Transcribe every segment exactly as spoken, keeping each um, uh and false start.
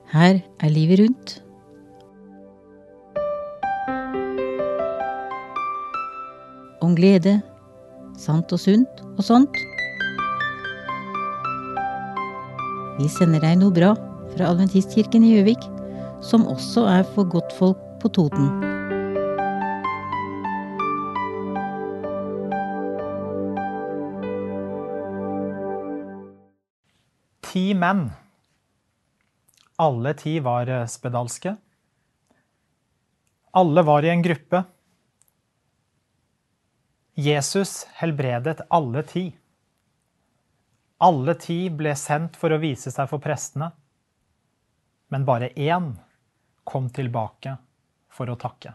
Her er livet rundt. Om glede, sant og sunt og sånt. Vi sender deg noe bra fra Adventistkirken i Gjøvik, som også er for godtfolk på Toten. Ti menn. Alle ti var spedalske. Alle var i en gruppe. Jesus helbredet alle ti. Alle ti ble sendt for å vise seg for prestene, men bare én kom tilbake for å takke.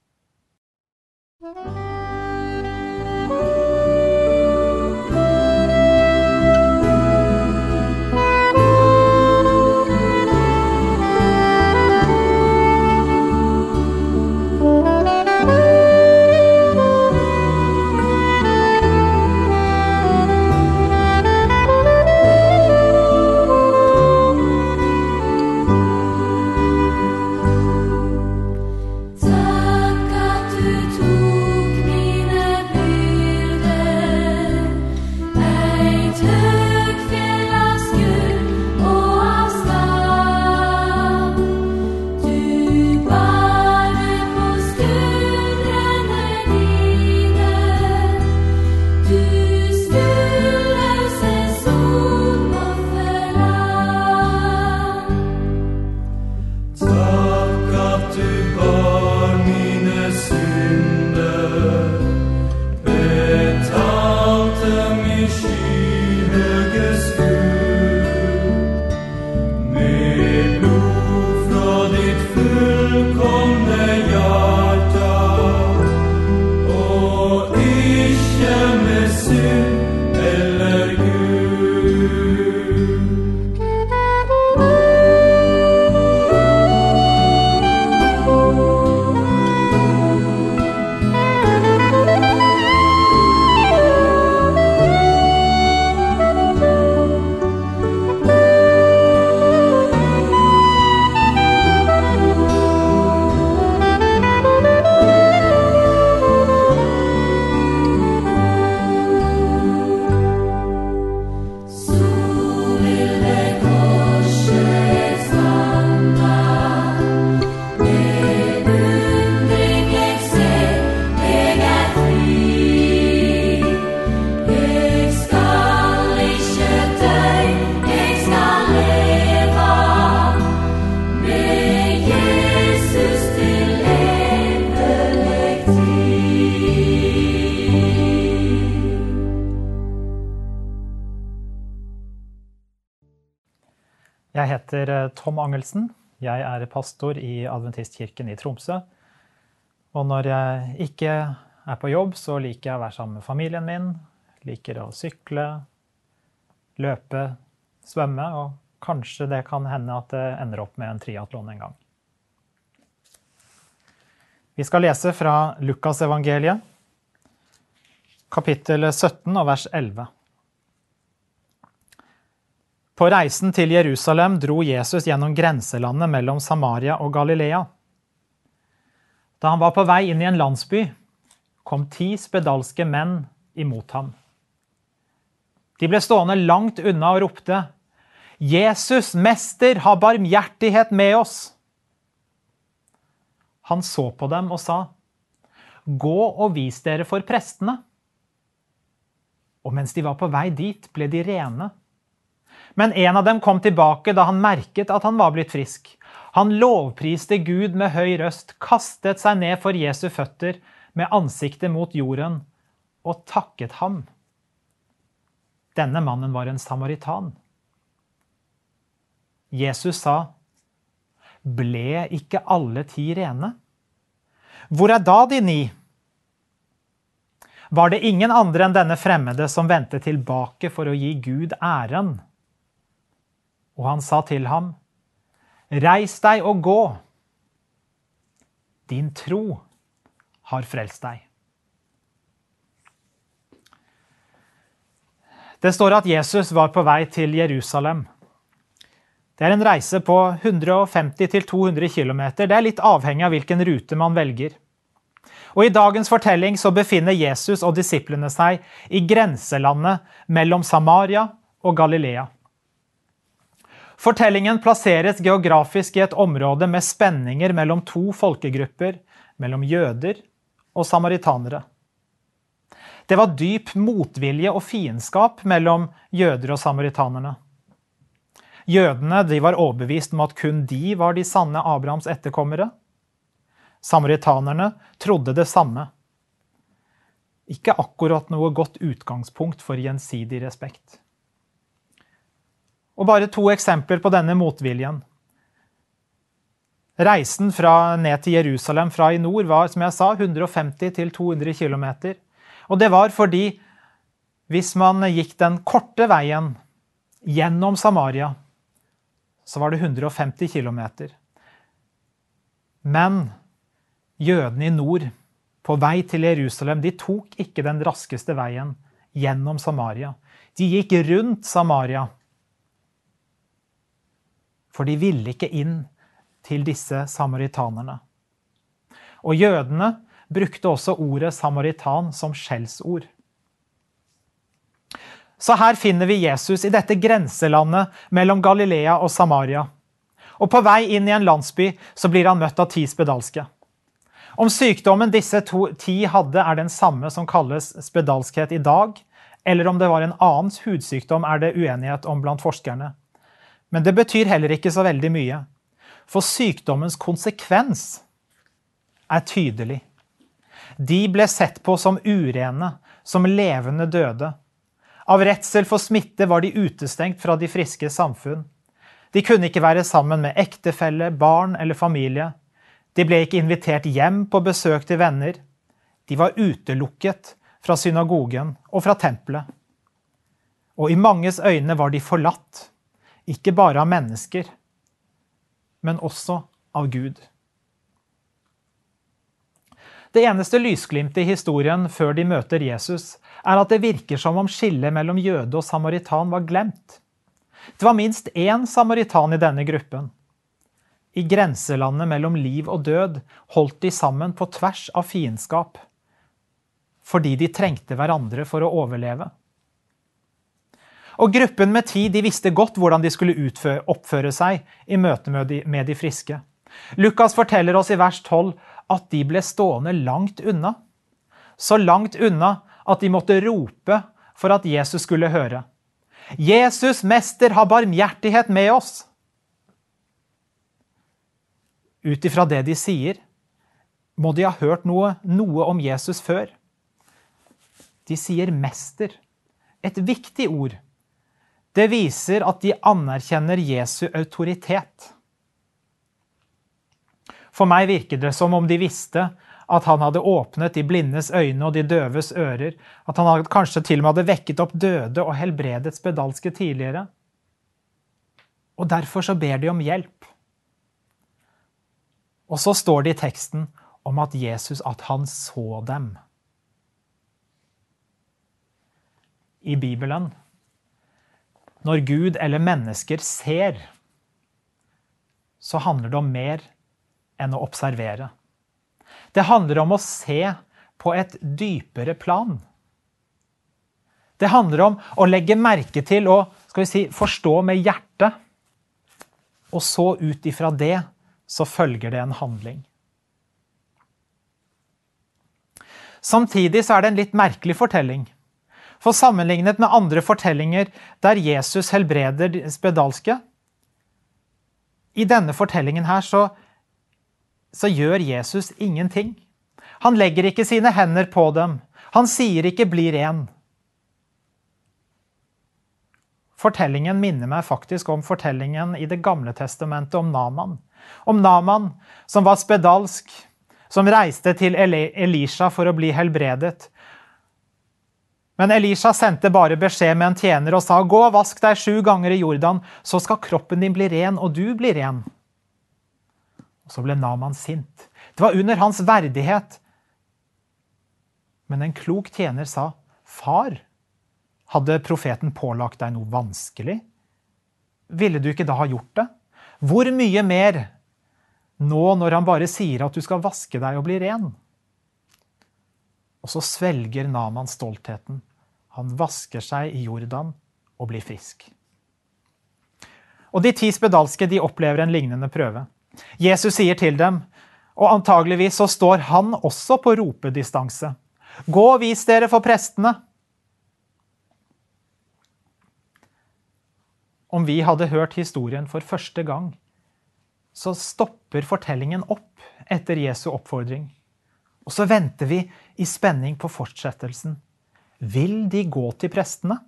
Jeg heter Tom Angelsen. Jeg er pastor i Adventistkirken i Tromsø. Og når jeg ikke er på jobb, så liker jeg å være sammen med familien min. Liker å sykle, løpe, svømme, og kanskje det kan hende at det ender opp med en triathlon en gang. Vi skal lese fra Lukas evangeliet, kapittel sytten og vers elleve. På reisen til Jerusalem dro Jesus gjennom grenselandet mellom Samaria og Galilea. Da han var på vei inn i en landsby, kom ti spedalske menn imot ham. De ble stående langt unna og ropte: «Jesus, mester, ha barmhjertighet med oss!» Han så på dem og sa: «Gå og vis dere for prestene.» Og mens de var på vei dit, ble de rene. Men en av dem kom tilbake da han merket at han var blitt frisk. Han lovpriste Gud med høy røst, kastet seg ned for Jesu føtter med ansiktet mot jorden og takket ham. Denne mannen var en samaritan. Jesus sa: «Ble ikke alle ti rene? Hvor er da de ni? Var det ingen andre enn denne fremmede som vendte tilbake for å gi Gud æren?» Og han sa til ham: «Reis deg og gå. Din tro har frelst deg.» Det står at Jesus var på vei til Jerusalem. Det er en reise på hundre femti til to hundre kilometer. Det er litt avhengig av hvilken rute man velger. Og i dagens fortelling så befinner Jesus og disiplene seg i grenselandet mellom Samaria og Galilea. Fortellingen plasseres geografisk i et område med spenninger mellom to folkegrupper, mellom jøder og samaritanere. Det var dyp motvilje og fiendskap mellom jøder og samaritanerne. Jødene de var overbevist om at kun de var de sanne Abrahams etterkommere. Samaritanerne trodde det samme. Ikke akkurat noe godt utgangspunkt for gjensidig respekt. Og bare to eksempler på denne motviljen. Reisen fra ned til Jerusalem fra i nord var, som jeg sa, hundre femti til to hundre kilometer. Og det var fordi hvis man gikk den korte veien gjennom Samaria, så var det hundre femti kilometer. Men jødene i nord, på vei til Jerusalem, de tok ikke den raskeste veien gjennom Samaria. De gikk rundt Samaria. For de ville ikke inn til disse samaritanerne. Og jødene brukte også ordet samaritan som skjellsord. Så her finner vi Jesus i dette grenselandet mellom Galilea og Samaria. Og på vei inn i en landsby så blir han møtt av ti spedalske. Om sykdommen disse to, ti hadde er den samme som kalles spedalskhet i dag, eller om det var en annen hudsykdom er det uenighet om blant forskerne. Men det betyr heller ikke så veldig mye, for sykdommens konsekvens er tydelig. De ble sett på som urene, som levende døde. Av redsel for smitte var de utestengt fra de friske samfunn. De kunne ikke være sammen med ektefelle, barn eller familie. De ble ikke invitert hjem på besøk til venner. De var utelukket fra synagogen og fra tempelet. Og i manges øyne var de forlatt. Ikke bare av mennesker, men også av Gud. Det eneste lysglimtet i historien før de møter Jesus, er at det virker som om skillet mellom jøde og samaritan var glemt. Det var minst én samaritan i denne gruppen. I grenselandet mellom liv og død holdt de sammen på tvers av fiendskap, fordi de trengte hverandre for å overleve. Og gruppen med ti, de visste godt hvordan de skulle utføre, oppføre seg i møte med de, med de friske. Lukas forteller oss i vers tolv at de ble stående langt unna. Så langt unna at de måtte rope for at Jesus skulle høre. Jesus, mester, har barmhjertighet med oss. Ut ifra det de sier, må de ha hørt noe, noe om Jesus før. De sier mester, et viktig ord. Det viser at de anerkjenner Jesu autoritet. For meg virker det som om de visste at han hadde åpnet de blindes øyne og de døves ører, at han hadde, kanskje til og med hadde vekket opp døde og helbredet spedalske tidligere. Og derfor så ber de om hjelp. Og så står det i teksten om at Jesus, at han så dem. I Bibelen, når Gud eller mennesker ser, så handler det om mer enn å observere. Det handler om å se på et dypere plan. Det handler om å legge merke til og, skal vi si, forstå med hjertet, og så ut ifra det så følger det en handling. Samtidig så er det en litt merkelig fortelling. For sammenlignet med andre fortellinger der Jesus helbreder spedalske, i denne fortellingen her så, så gjør Jesus ingenting. Han legger ikke sine hender på dem. Han sier ikke bli ren. Fortellingen minner meg faktisk om fortellingen i det gamle testamentet om Naaman. Om Naaman som var spedalsk, som reiste til Elisha for å bli helbredet. Men Elisha sendte bare beskjed med en tjener og sa, gå og vask deg sju ganger i Jordan, så skal kroppen din bli ren, og du blir ren. Og så ble Naaman sint. Det var under hans verdighet. Men en klok tjener sa, far, hadde profeten pålagt deg noe vanskelig? ville du ikke da ha gjort det? Hvor mye mer nå når han bare sier at du skal vaske deg og bli ren? Og så svelger Naaman stoltheten. Han vasker seg i Jordan og blir frisk. Og de ti spedalske, de opplever en lignende prøve. Jesus sier til dem, og antageligvis så står han også på ropedistanse. Gå og vis dere for prestene. Om vi hadde hørt historien for første gang, så stopper fortellingen opp etter Jesu oppfordring. Og så venter vi i spenning på fortsettelsen. Vil de gå til prestene?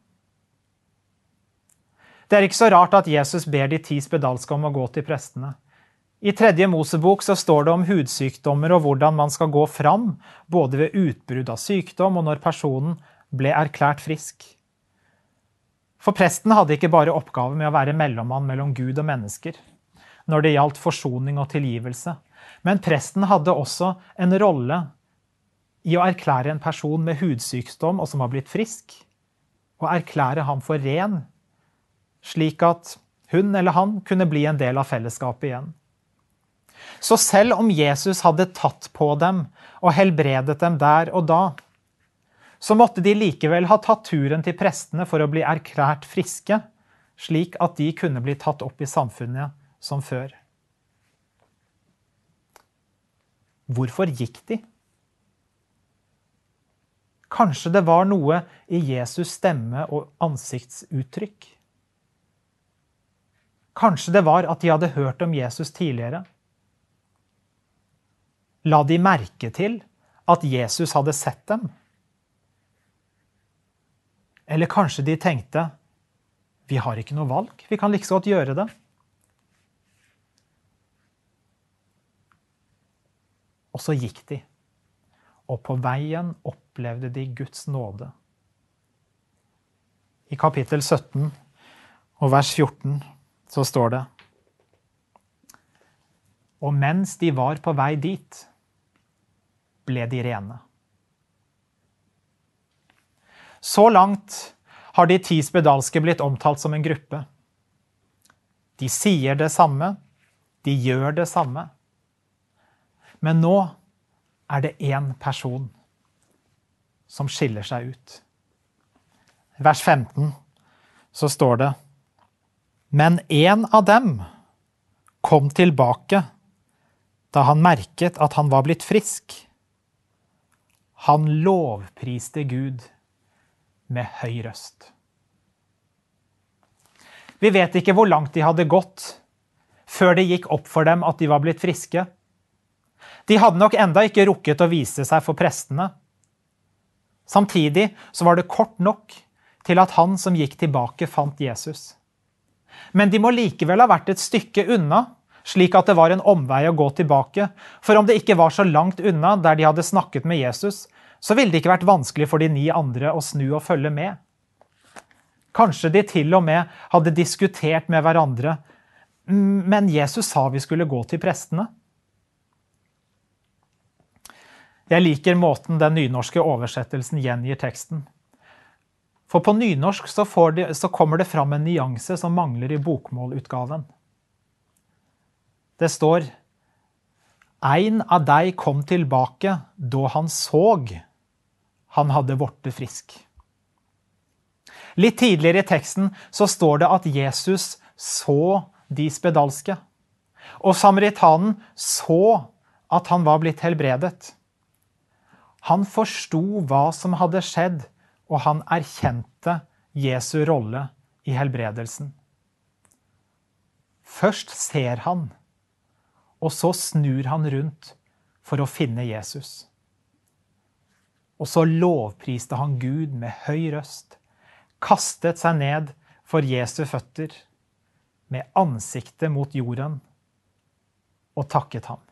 Det er ikke så rart at Jesus ber de ti spedalske om å gå til prestene. I tredje Mosebok så står det om hudsykdommer og hvordan man skal gå fram, både ved utbrudd av sykdom og når personen ble erklært frisk. For presten hadde ikke bare oppgave med å være mellommann mellom Gud og mennesker, når det gjaldt forsoning og tilgivelse, men presten hadde også en rolle i å erklære en person med hudsykdom og som har blitt frisk, og erklære ham for ren, slik at hun eller han kunne bli en del av fellesskapet igjen. Så selv om Jesus hadde tatt på dem og helbredet dem der og da, så måtte de likevel ha tatt turen til prestene for å bli erklært friske, slik at de kunne bli tatt opp i samfunnet som før. Hvorfor gikk de? Kanskje det var noe i Jesus stemme og ansiktsuttrykk. Kanskje det var at de hadde hørt om Jesus tidligere. La de merke til at Jesus hadde sett dem. Eller kanskje de tenkte, vi har ikke noe valg, vi kan like så godt gjøre det. Og så gikk de, og på veien opplevde de Guds nåde. I kapittel sytten og vers fjorten så står det, og mens de var på vei dit, ble de rene. Så langt har de ti spedalske blitt omtalt som en gruppe. De sier det samme, de gjør det samme. Men nå er det en person som skiller seg ut. Vers femten så står det, men en av dem kom tilbake da han merket at han var blitt frisk. Han lovpriste Gud med høy røst. Vi vet ikke hvor langt de hadde gått før det gikk opp for dem at de var blitt friske. De hadde nok enda ikke rukket å vise seg for prestene. Samtidig så var det kort nok til at han som gikk tilbake fant Jesus. Men de må likevel ha vært et stykke unna, slik at det var en omvei å gå tilbake. For om det ikke var så langt unna der de hadde snakket med Jesus, så ville det ikke vært vanskelig for de ni andre å snu og følge med. Kanskje de til og med hadde diskutert med hverandre, men Jesus sa vi skulle gå til prestene. Jeg liker måten den nynorske oversettelsen gjengir teksten. For på nynorsk så, får de, så kommer det fram en nyanse som mangler i bokmålutgaven. Det står, «Ein av deg kom tilbake da han såg han hadde vorte frisk». Litt tidligere i teksten så står det at Jesus så de spedalske, og samaritanen så at han var blitt helbredet. Han forstod hva som hadde skjedd, og han erkjente Jesu rolle i helbredelsen. Først ser han, og så snur han rundt for å finne Jesus. Og så lovpriste han Gud med høy røst, kastet seg ned for Jesu føtter, med ansiktet mot jorden, og takket ham.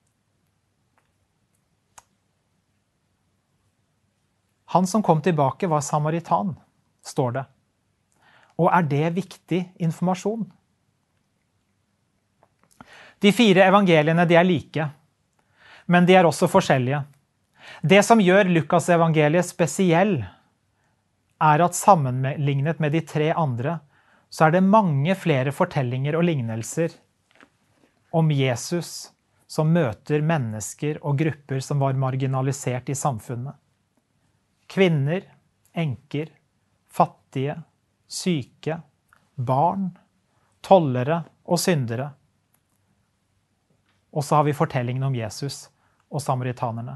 Han som kom tilbake var samaritan, står det. Og er det viktig informasjon? De fire evangeliene de er like, men de er også forskjellige. Det som gjør Lukas evangeliet spesiell, er at sammenlignet med de tre andre, så er det mange flere fortellinger og lignelser om Jesus som møter mennesker og grupper som var marginalisert i samfunnet. Kvinner, enker, fattige, syke, barn, tollere og syndere. Og så har vi fortellingen om Jesus og samaritanerne.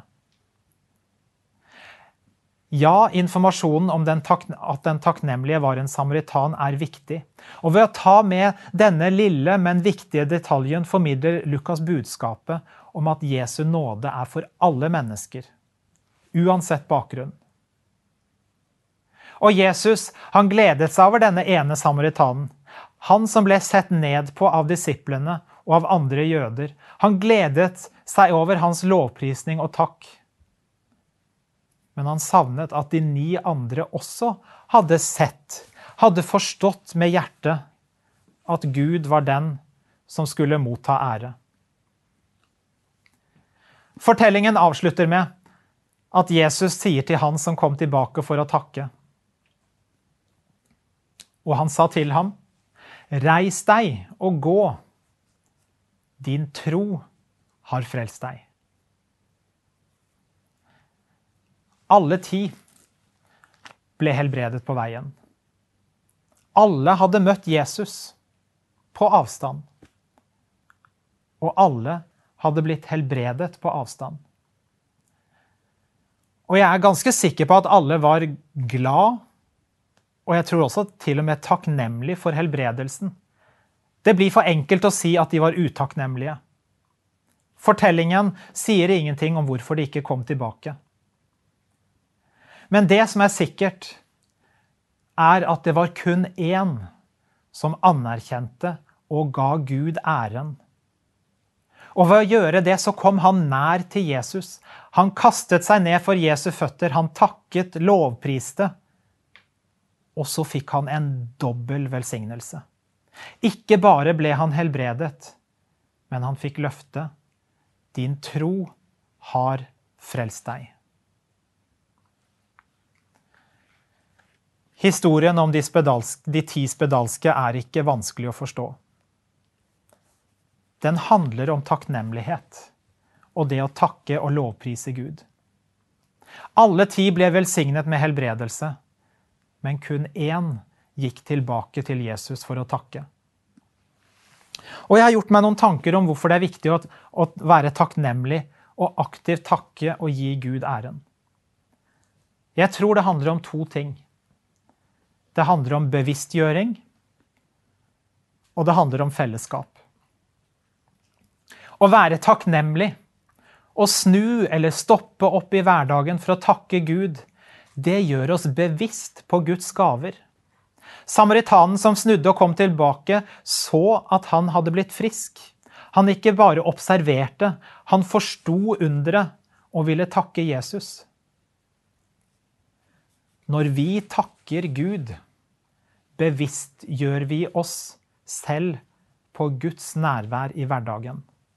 Ja, informasjonen om den at den takknemlige var en samaritan er viktig. Og ved å ta med denne lille, men viktige detaljen formidler Lukas budskapet om at Jesu nåde er for alle mennesker, uansett bakgrunn. Og Jesus, han gledet seg over denne ene samaritanen. Han som ble sett ned på av disiplene og av andre jøder. Han gledet seg over hans lovprisning og takk. Men han savnet at de ni andre også hadde sett, hadde forstått med hjertet at Gud var den som skulle motta ære. Fortellingen avslutter med at Jesus sier til han som kom tilbake for å takke. Og han sa til ham, reis deg og gå. Din tro har frelst deg. Alle ti ble helbredet på veien. Alle hadde møtt Jesus på avstand. Og alle hadde blitt helbredet på avstand. Og jeg er ganske sikker på at alle var glad, og jeg tror også til og med takknemlig for helbredelsen. Det blir for enkelt å si at de var utakknemlige. Fortellingen sier ingenting om hvorfor de ikke kom tilbake. Men det som er sikkert, er at det var kun én som anerkjente og ga Gud æren. Og ved å gjøre det så kom han nær til Jesus. Han kastet seg ned for Jesu føtter, han takket, lovpriste. Og så fikk han en dobbel velsignelse. Ikke bare ble han helbredet, men han fikk løfte. Din tro har frelst deg. Historien om de, spedalske, de ti spedalske er ikke vanskelig å forstå. Den handler om takknemlighet, og det å takke og lovprise Gud. Alle ti ble velsignet med helbredelse, men kun én gikk tilbake til Jesus for å takke. Og jeg har gjort meg noen tanker om hvorfor det er viktig å, å være takknemlig og aktivt takke og gi Gud æren. Jeg tror det handler om to ting. Det handler om bevisstgjøring, og det handler om fellesskap. Å være takknemlig, å snu eller stoppe opp i hverdagen for å takke Gud, det gjør oss bevisst på Guds gaver. Samaritanen som snudde og kom tilbake, så at han hadde blitt frisk. Han ikke bare observerte, han forsto underet og ville takke Jesus. Når vi takker Gud, bevisstgjør vi oss selv på Guds nærvær i hverdagen.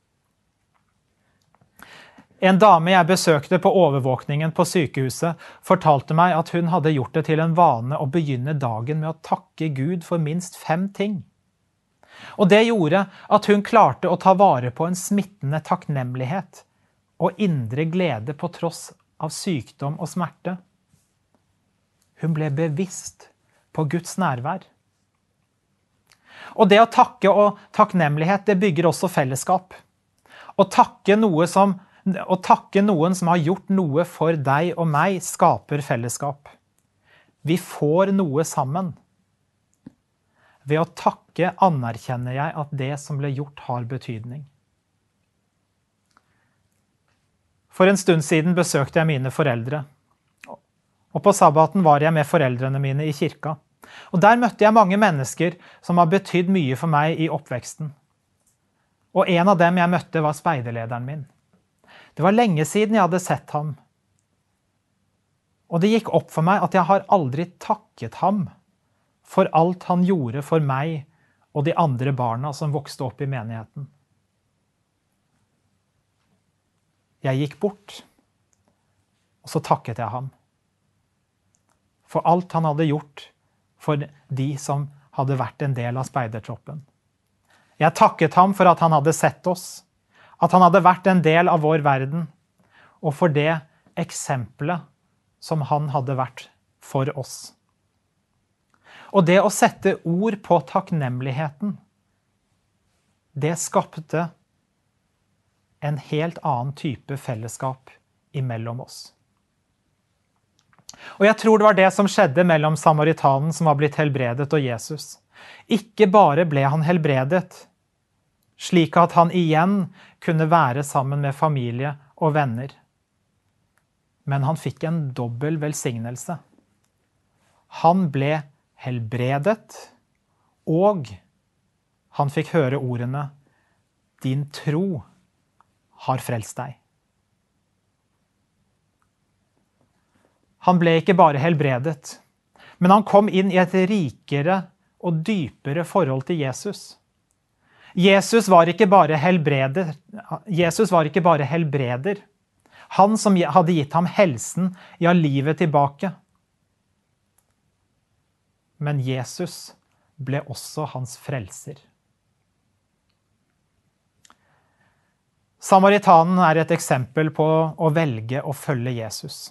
En dame jeg besøkte på overvåkningen på sykehuset fortalte meg at hun hadde gjort det til en vane å begynne dagen med å takke Gud for minst fem ting. Og det gjorde at hun klarte å ta vare på en smittende takknemlighet og indre glede på tross av sykdom og smerte. Hun ble bevisst på Guds nærvær. Og det å takke og takknemlighet, det bygger også fellesskap. Å takke noe som Å takke noen som har gjort noe for deg og meg, skaper fellesskap. Vi får noe sammen. Ved å takke anerkjenner jeg at det som ble gjort har betydning. For en stund siden besøkte jeg mine foreldre. Og på sabbaten var jeg med foreldrene mine i kirka. Og der møtte jeg mange mennesker som har betydd mye for meg i oppveksten. Og en av dem jeg møtte var speiderlederen min. Det var lenge siden jeg hadde sett ham. Og det gikk opp for meg at jeg har aldri takket ham for alt han gjorde for meg og de andre barna som vokste opp i menigheten. Jeg gikk bort, og så takket jeg ham. For alt han hadde gjort for de som hadde vært en del av speidertroppen. Jeg takket ham for at han hadde sett oss, at han hadde vært en del av vår verden, og for det eksempelet som han hadde vært for oss. Og det å sette ord på takknemligheten, det skapte en helt annen type fellesskap imellom oss. Og jeg tror det var det som skjedde mellom samaritanen som var blitt helbredet og Jesus. Ikke bare ble han helbredet, slik at han igjen kunne være sammen med familie og venner. Men han fikk en dobbel velsignelse. Han ble helbredet, og han fikk høre ordene, din tro har frelst deg. Han ble ikke bare helbredet, men han kom inn i et rikere og dypere forhold til Jesus. Jesus var ikke bare helbreder, Jesus var ikke bare helbreder. Han som hadde gitt ham helsen, ja, livet tilbake. Men Jesus ble også hans frelser. Samaritanen er et eksempel på å velge å følge Jesus.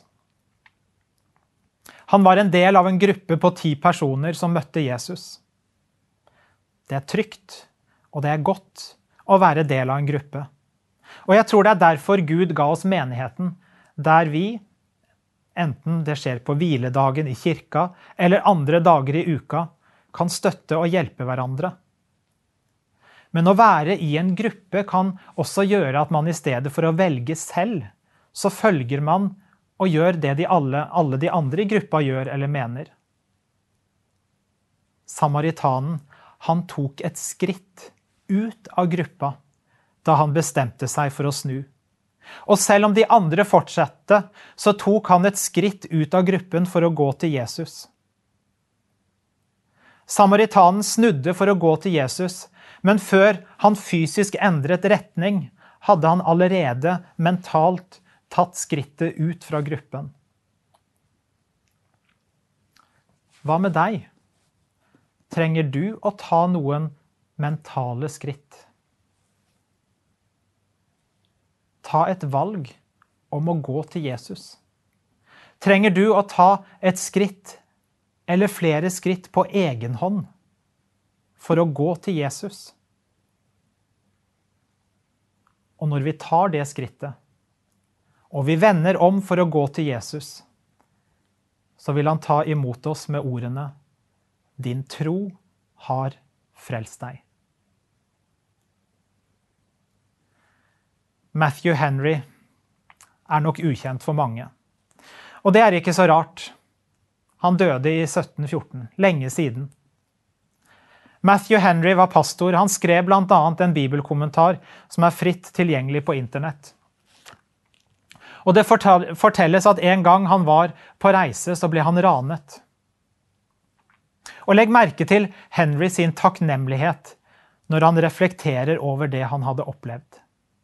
Han var en del av en gruppe på ti personer som møtte Jesus. Det er trygt, og det er godt å være del av en gruppe. Og jeg tror det er derfor Gud ga oss menigheten, der vi, enten det skjer på hviledagen i kirka, eller andre dager i uka, kan støtte og hjelpe hverandre. Men å være i en gruppe kan også gjøre at man i stedet for å velge selv, så følger man og gjør det de alle, alle de andre i gruppa gjør eller mener. Samaritanen, han tok et skritt ut av gruppa da han bestemte seg for å snu. Og selv om de andre fortsatte, så tok han et skritt ut av gruppen for å gå til Jesus. Samaritanen snudde for å gå til Jesus, men før han fysisk endret retning, hadde han allerede mentalt tatt skrittet ut fra gruppen. Hva med deg? Trenger du å ta noen mentale skritt? Ta et valg om å gå til Jesus. Trenger du å ta et skritt eller flere skritt på egen hånd for å gå til Jesus? Og når vi tar det skrittet, og vi vender om for å gå til Jesus, så vil han ta imot oss med ordene, din tro har frelst deg. Matthew Henry er nok ukjent for mange. Og det er ikke så rart. Han døde i sytten fjorten, lenge siden. Matthew Henry var pastor. Han skrev blant annet en bibelkommentar som er fritt tilgjengelig på internett. Og det fortelles at en gang han var på reise, så ble han ranet. Og legg merke til Henry sin takknemlighet når han reflekterer over det han hadde opplevd.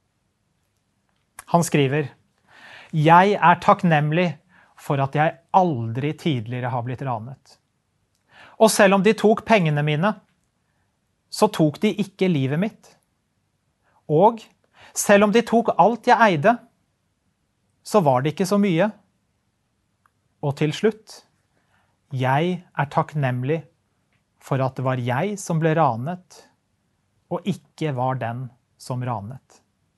Han skriver, «Jeg er takknemlig for at jeg aldri tidligere har blitt ranet. Og selv om de tok pengene mine, så tok de ikke livet mitt. Og selv om de tok alt jeg eide, så var det ikke så mye. Og til slutt, jeg er takknemlig for at det var jeg som ble ranet, og ikke var den som ranet.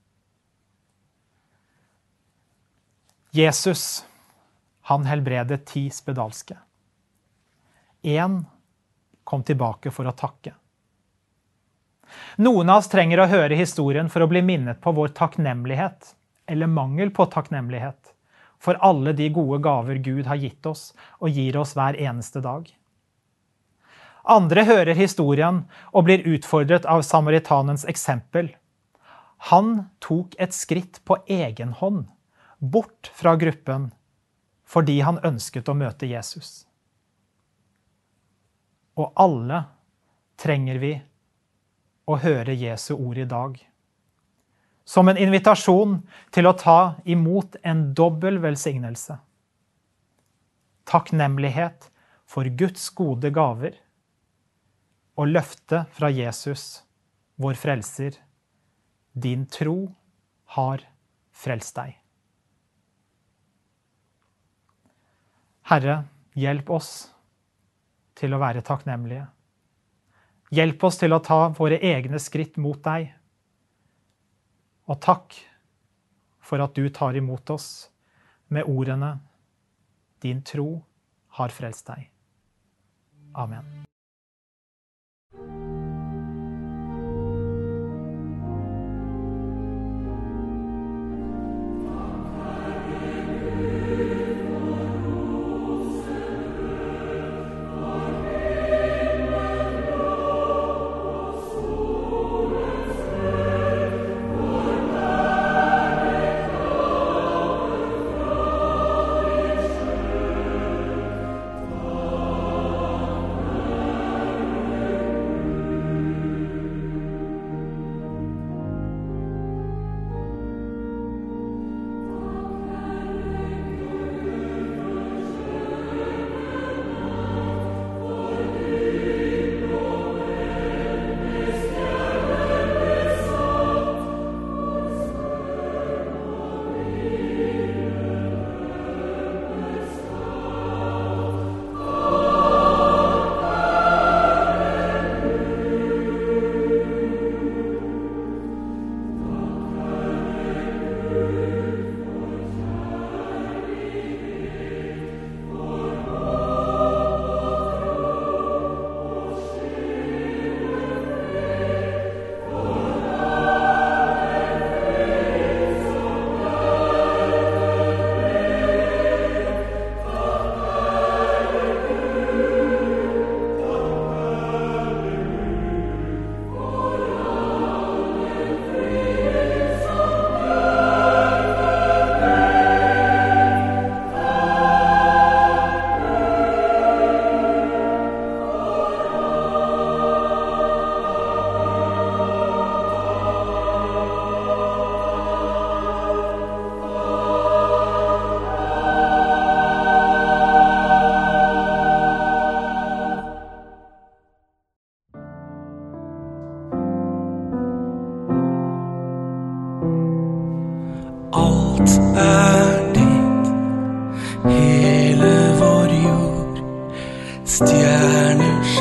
Jesus, han helbredet ti spedalske. En kom tilbake for å takke. Noen av oss trenger å høre historien for å bli minnet på vår takknemlighet, eller mangel på takknemlighet, for alle de gode gaver Gud har gitt oss og gir oss hver eneste dag. Andre hører historien og blir utfordret av samaritanens eksempel. Han tok et skritt på egen hånd, bort fra gruppen, fordi han ønsket å møte Jesus. Og alle trenger vi å høre Jesu ord i dag, som en invitasjon til å ta imot en dobbel velsignelse. Takknemlighet for Guds gode gaver, og løftet fra Jesus, vår frelser. Din tro har frelst deg. Herre, hjelp oss til å være takknemlige. Hjelp oss til å ta våre egne skritt mot deg. Og takk for at du tar imot oss med ordene din tro har frelst deg. Amen. Stjerners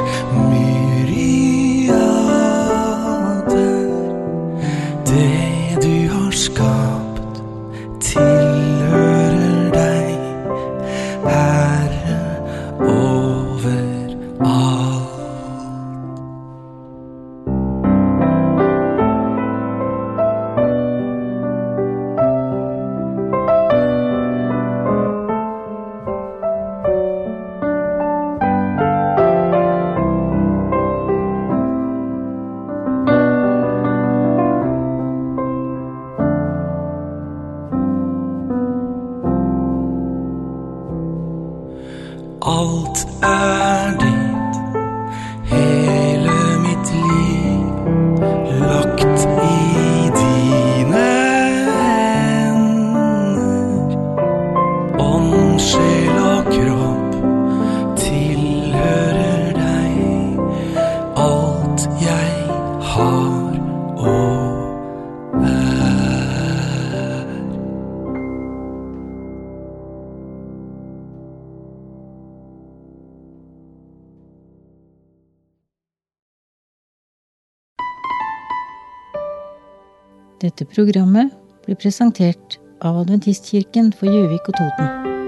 myriader, det du har skapt tilhører deg, Herre over alt. Alt er ditt, hele mitt liv, lagt i dine hender. Ånd, sjel og kropp tilhører deg, alt jeg har og er. Dette programmet blir presentert av Adventistkirken for Gjøvik og Toten.